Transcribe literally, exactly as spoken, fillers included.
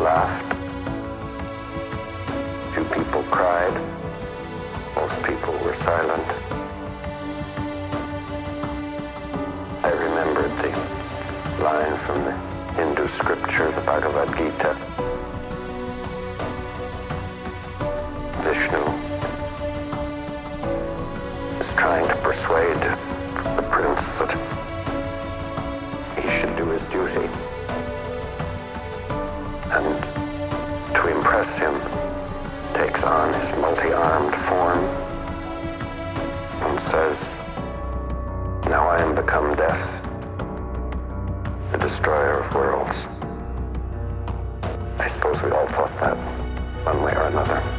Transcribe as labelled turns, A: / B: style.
A: laughed. Few people cried. Most people were silent. I remembered the line from the Hindu scripture, the Bhagavad Gita. Vishnu is trying to persuade the prince that he should do his duty. And to impress him, takes on his multi-armed form and says, "Now I am become death, the destroyer of worlds." I suppose we all thought that, one way or another.